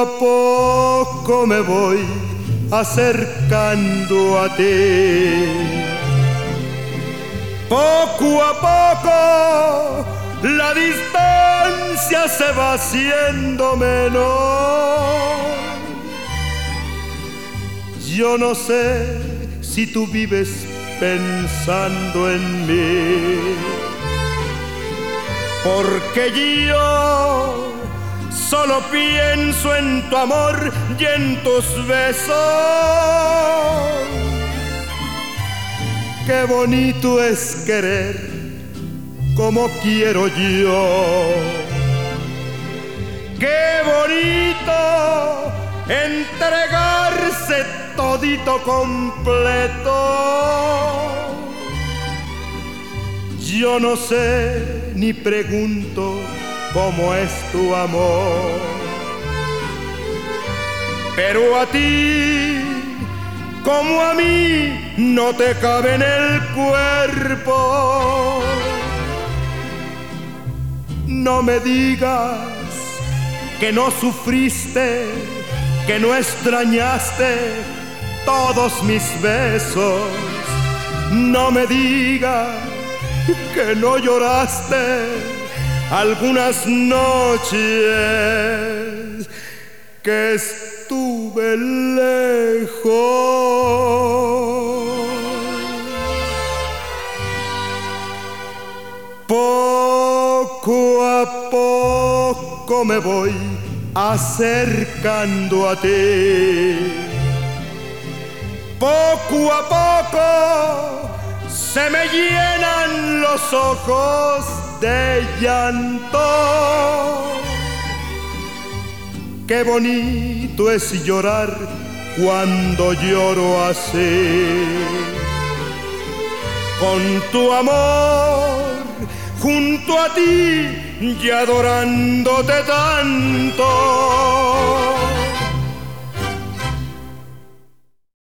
poco me voy acercando a ti. Poco a poco la distancia se va haciendo menor. Yo no sé si tú vives pensando en mí, porque yo solo pienso en tu amor y en tus besos. Qué bonito es querer como quiero yo. Qué bonito entregarse todito completo. Yo no sé ni pregunto cómo es tu amor, pero a ti como a mí no te cabe en el cuerpo. No me digas que no sufriste, que no extrañaste todos mis besos. No me digas que no lloraste algunas noches que estuve lejos. Poco a poco me voy acercando a ti. Poco a poco se me llenan los ojos de llanto. Qué bonito es llorar cuando lloro así, con tu amor junto a ti y adorándote tanto.